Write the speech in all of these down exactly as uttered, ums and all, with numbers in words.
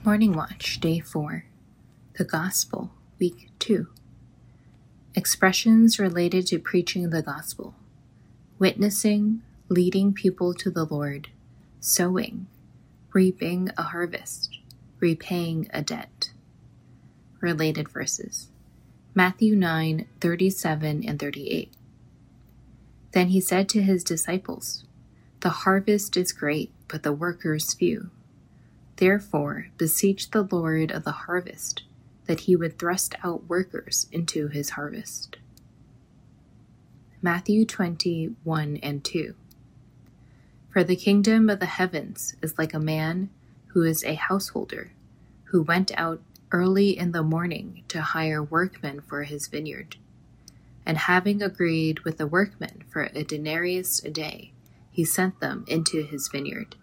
Morning Watch, Day four. The Gospel, Week two. Expressions related to preaching the Gospel. Witnessing, leading people to the Lord. Sowing, reaping a harvest. Repaying a debt. Related verses. Matthew nine, thirty-seven and thirty-eight. Then he said to his disciples, "The harvest is great, but the workers few. Therefore, beseech the Lord of the harvest, that he would thrust out workers into his harvest." Matthew twenty, one and two. For the kingdom of the heavens is like a man who is a householder, who went out early in the morning to hire workmen for his vineyard. And having agreed with the workmen for a denarius a day, he sent them into his vineyard.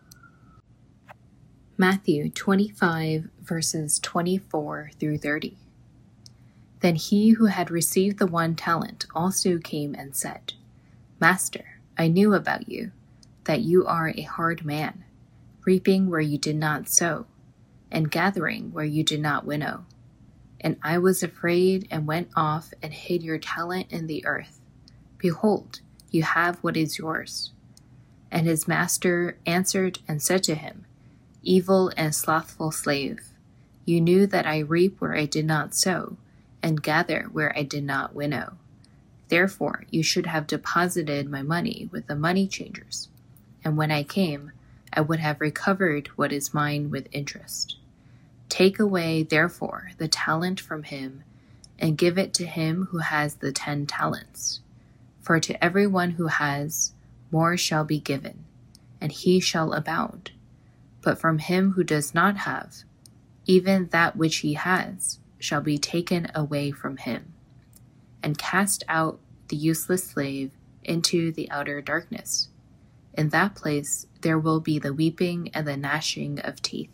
Matthew twenty-five, verses twenty-four through thirty. Then he who had received the one talent also came and said, "Master, I knew about you, that you are a hard man, reaping where you did not sow, and gathering where you did not winnow. And I was afraid and went off and hid your talent in the earth. Behold, you have what is yours." And his master answered and said to him, "Evil and slothful slave, you knew that I reap where I did not sow, and gather where I did not winnow. Therefore you should have deposited my money with the money changers, and when I came, I would have recovered what is mine with interest. Take away, therefore, the talent from him, and give it to him who has the ten talents. For to everyone who has, more shall be given, and he shall abound. But from him who does not have, even that which he has shall be taken away from him. And cast out the useless slave into the outer darkness. In that place there will be the weeping and the gnashing of teeth."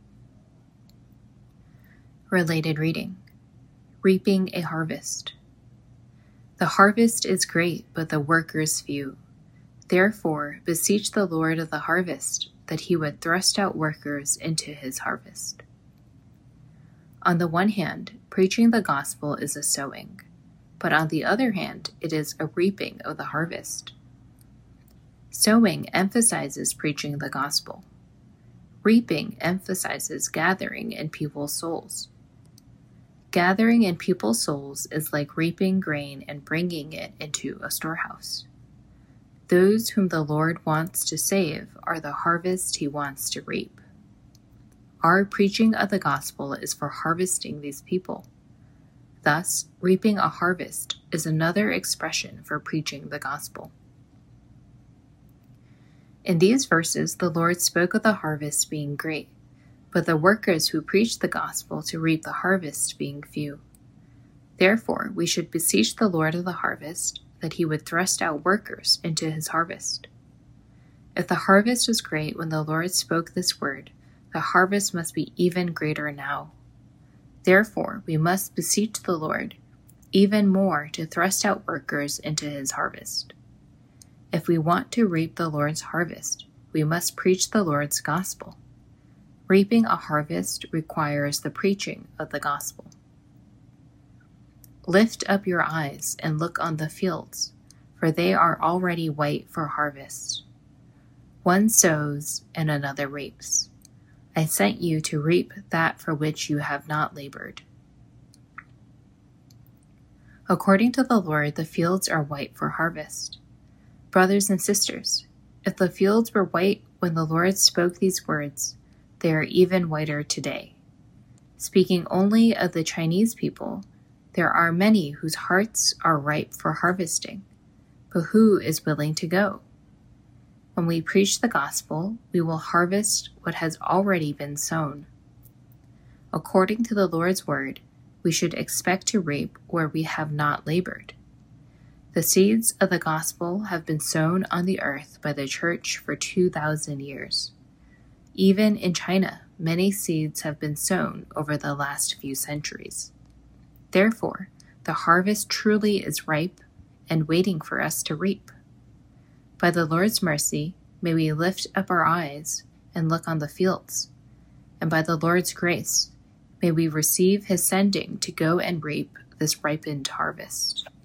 Related reading. Reaping a harvest. The harvest is great, but the workers few. Therefore, beseech the Lord of the harvest, that he would thrust out workers into his harvest. On the one hand, preaching the gospel is a sowing, but on the other hand, it is a reaping of the harvest. Sowing emphasizes preaching the gospel. Reaping emphasizes gathering in people's souls. Gathering in people's souls is like reaping grain and bringing it into a storehouse. Those whom the Lord wants to save are the harvest he wants to reap. Our preaching of the gospel is for harvesting these people. Thus, reaping a harvest is another expression for preaching the gospel. In these verses, the Lord spoke of the harvest being great, but the workers who preach the gospel to reap the harvest being few. Therefore, we should beseech the Lord of the harvest that he would thrust out workers into his harvest. If the harvest was great when the Lord spoke this word, the harvest must be even greater now. Therefore, we must beseech the Lord even more to thrust out workers into his harvest. If we want to reap the Lord's harvest, we must preach the Lord's gospel. Reaping a harvest requires the preaching of the gospel. Lift up your eyes and look on the fields, for they are already white for harvest. One sows and another reaps. I sent you to reap that for which you have not labored. According to the Lord, the fields are white for harvest. Brothers and sisters, if the fields were white when the Lord spoke these words, they are even whiter today. Speaking only of the Chinese people, there are many whose hearts are ripe for harvesting, but who is willing to go? When we preach the gospel, we will harvest what has already been sown. According to the Lord's word, we should expect to reap where we have not labored. The seeds of the gospel have been sown on the earth by the church for two thousand years. Even in China, many seeds have been sown over the last few centuries. Therefore, the harvest truly is ripe and waiting for us to reap. By the Lord's mercy, may we lift up our eyes and look on the fields. and by the Lord's grace, may we receive his sending to go and reap this ripened harvest.